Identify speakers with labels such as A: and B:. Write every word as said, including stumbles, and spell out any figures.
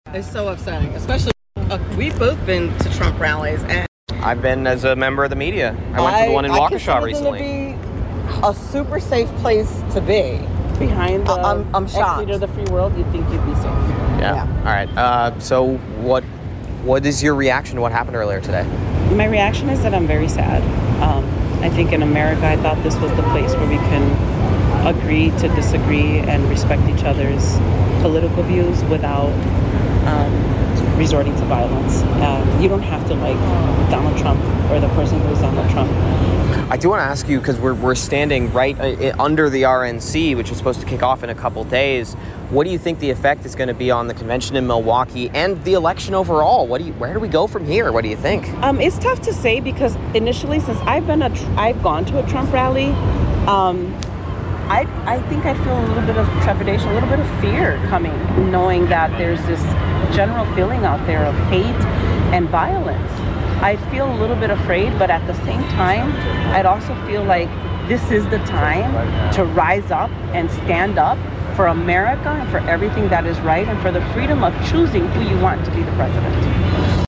A: It's so upsetting, especially uh, we've both been to Trump rallies, and
B: I've been as a member of the media. I went
A: I,
B: to the one in
A: I
B: Waukesha
A: consider
B: recently.
A: them to be a super safe place to be.
C: Behind the
A: I- I'm- I'm shocked.
C: ex-leader of the free world, you'd think you'd be safe.
B: Yeah.
A: Yeah.
B: All right. Uh, so what what is your reaction to what happened earlier today?
C: My reaction is that I'm very sad. Um, I think in America, I thought this was the place where we can agree to disagree and respect each other's political views without um, resorting to violence. Uh, you don't have to like Donald Trump or the person who is Donald Trump.
B: I do want to ask you, because we're, we're standing right uh, under the R N C, which is supposed to kick off in a couple days. What do you think the effect is going to be on the convention in Milwaukee and the election overall? What do you, where do we go from here? What do you think?
C: Um, it's tough to say because initially, since I've been a, tr- I've gone to a Trump rally, um, I I think I feel a little bit of trepidation, a little bit of fear coming, knowing that there's this general feeling out there of hate and violence. I feel a little bit afraid, but at the same time, I'd also feel like this is the time to rise up and stand up for America and for everything that is right and for the freedom of choosing who you want to be the president.